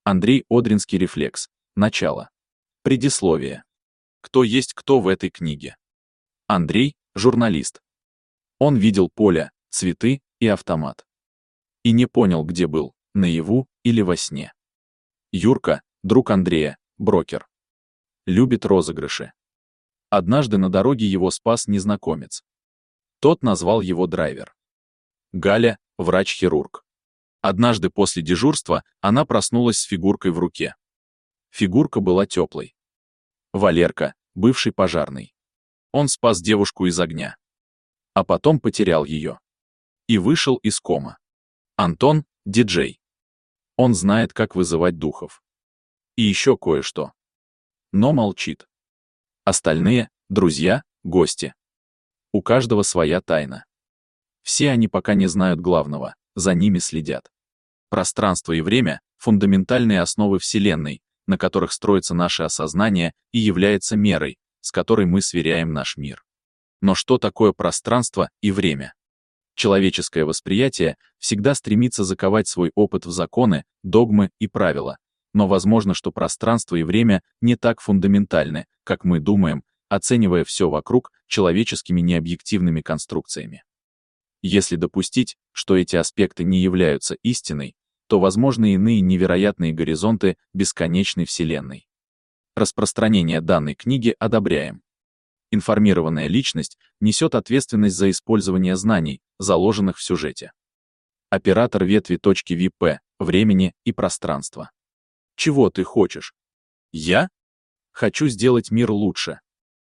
Андрей Одринский рефлекс. Начало. Предисловие. Кто есть кто в этой книге? Андрей – журналист. Он видел поле, цветы и автомат. И не понял, где был, наяву или во сне. Юрка, друг Андрея, брокер. Любит розыгрыши. Однажды на дороге его спас незнакомец. Тот назвал его драйвер. Галя – врач-хирург. Однажды после дежурства она проснулась с фигуркой в руке. Фигурка была теплой. Валерка, бывший пожарный. Он спас девушку из огня. А потом потерял ее. И вышел из кома. Антон – диджей. Он знает, как вызывать духов. И еще кое-что. Но молчит. Остальные – друзья, гости. У каждого своя тайна. Все они пока не знают главного, за ними следят. Пространство и время – фундаментальные основы Вселенной, на которых строится наше осознание и является мерой, с которой мы сверяем наш мир. Но что такое пространство и время? Человеческое восприятие всегда стремится заковать свой опыт в законы, догмы и правила, но возможно, что пространство и время не так фундаментальны, как мы думаем, оценивая все вокруг человеческими необъективными конструкциями. Если допустить, что эти аспекты не являются истиной, то возможны иные невероятные горизонты бесконечной Вселенной. Распространение данной книги одобряем. Информированная личность несет ответственность за использование знаний, заложенных в сюжете. Оператор ветви точки ВИП, времени и пространства. Чего ты хочешь? Я? Хочу сделать мир лучше.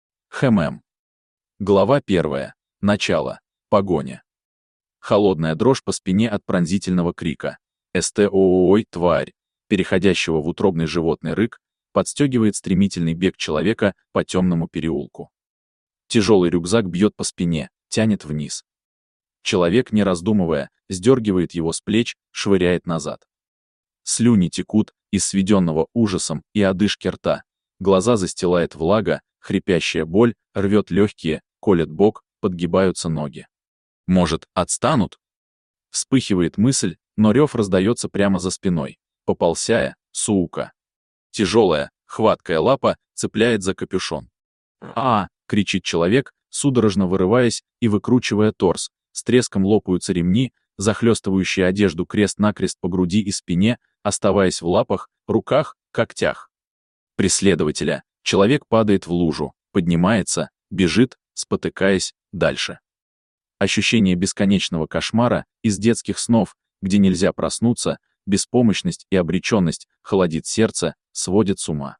Глава 1. Начало. Погоня. Холодная дрожь по спине от пронзительного крика. СТООЙ, тварь, переходящего в утробный животный рык, подстегивает стремительный бег человека по темному переулку. Тяжелый рюкзак бьет по спине, тянет вниз. Человек, не раздумывая, сдергивает его с плеч, швыряет назад. Слюни текут из сведенного ужасом и одышки рта, глаза застилает влага, хрипящая боль рвет легкие, колет бок, подгибаются ноги. Может, отстанут? Вспыхивает мысль, но рев раздается прямо за спиной. Поползая, сука. Тяжелая, хваткая лапа цепляет за капюшон. Кричит человек, судорожно вырываясь и выкручивая торс. С треском лопаются ремни, захлестывающие одежду крест-накрест по груди и спине, оставаясь в лапах, руках, когтях. Преследователя. Человек падает в лужу, поднимается, бежит, спотыкаясь, дальше. Ощущение бесконечного кошмара из детских снов, где нельзя проснуться, беспомощность и обреченность холодит сердце, сводит с ума.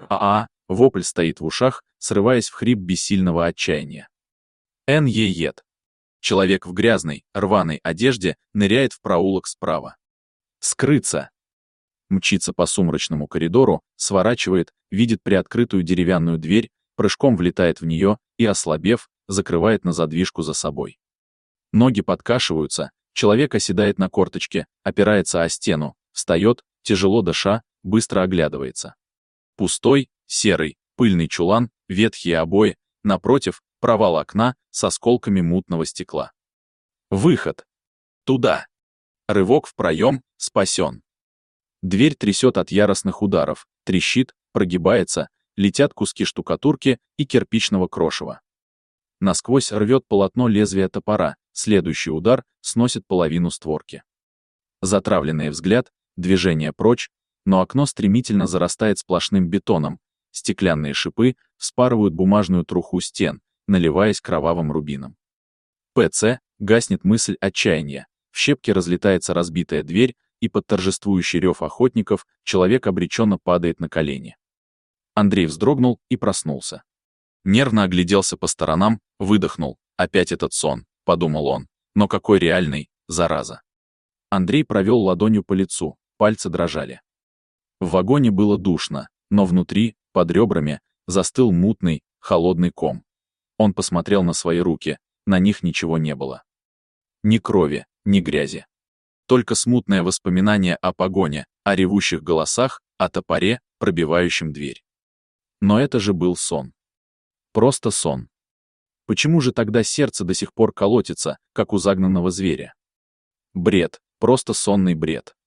Вопль стоит в ушах, срываясь в хрип бессильного отчаяния. Н.Е.Ед. Человек в грязной, рваной одежде ныряет в проулок справа. Скрыться. Мчится по сумрачному коридору, сворачивает, видит приоткрытую деревянную дверь, прыжком влетает в нее и, ослабев, закрывает на задвижку за собой. Ноги подкашиваются, человек оседает на корточке, опирается о стену, встает, тяжело дыша, быстро оглядывается. Пустой, серый, пыльный чулан, ветхие обои, напротив, провал окна с осколками мутного стекла. Выход. Туда. Рывок в проем, спасен. Дверь трясет от яростных ударов, трещит, прогибается, летят куски штукатурки и кирпичного крошева. Насквозь рвет полотно лезвия топора, следующий удар сносит половину створки. Затравленный взгляд, движение прочь, но окно стремительно зарастает сплошным бетоном, стеклянные шипы вспарывают бумажную труху стен, наливаясь кровавым рубином. ПЦ, гаснет мысль отчаяния, в щепки разлетается разбитая дверь, и под торжествующий рев охотников человек обреченно падает на колени. Андрей вздрогнул и проснулся. Нервно огляделся по сторонам, выдохнул. Опять этот сон, подумал он. Но какой реальный, зараза. Андрей провел ладонью по лицу, пальцы дрожали. В вагоне было душно, но внутри, под ребрами, застыл мутный, холодный ком. Он посмотрел на свои руки, на них ничего не было. Ни крови, ни грязи. Только смутное воспоминание о погоне, о ревущих голосах, о топоре, пробивающем дверь. Но это же был сон. Просто сон. Почему же тогда сердце до сих пор колотится, как у загнанного зверя? Бред, просто сонный бред.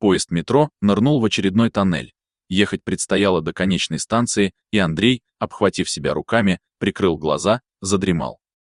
Поезд метро нырнул в очередной тоннель. Ехать предстояло до конечной станции, и Андрей, обхватив себя руками, прикрыл глаза, задремал.